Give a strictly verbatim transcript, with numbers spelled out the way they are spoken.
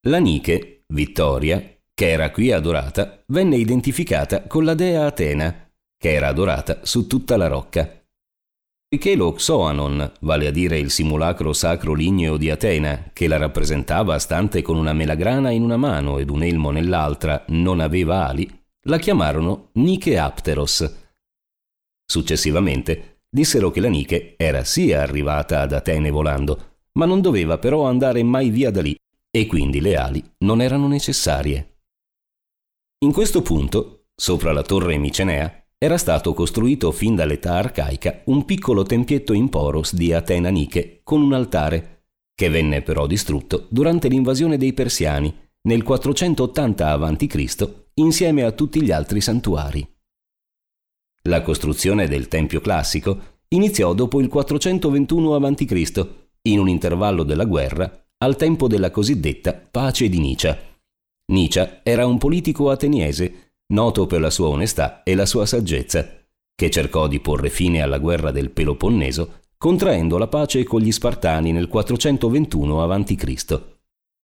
La Nike, Vittoria, che era qui adorata, venne identificata con la dea Atena, che era adorata su tutta la rocca. Poiché lo Xoanon, vale a dire il simulacro sacro ligneo di Atena, che la rappresentava stante con una melagrana in una mano ed un elmo nell'altra, non aveva ali, la chiamarono Nike Apteros. Successivamente dissero che la Nike era sì arrivata ad Atene volando, ma non doveva però andare mai via da lì, e quindi le ali non erano necessarie. In questo punto, sopra la torre micenea, era stato costruito fin dall'età arcaica un piccolo tempietto in poros di Atena Nike con un altare, che venne però distrutto durante l'invasione dei Persiani nel quattrocentottanta avanti Cristo insieme a tutti gli altri santuari. La costruzione del tempio classico iniziò dopo il quattrocentoventuno avanti Cristo, in un intervallo della guerra, al tempo della cosiddetta pace di Nica. Nica era un politico ateniese noto per la sua onestà e la sua saggezza, che cercò di porre fine alla guerra del Peloponneso contraendo la pace con gli Spartani nel quattrocentoventuno avanti Cristo.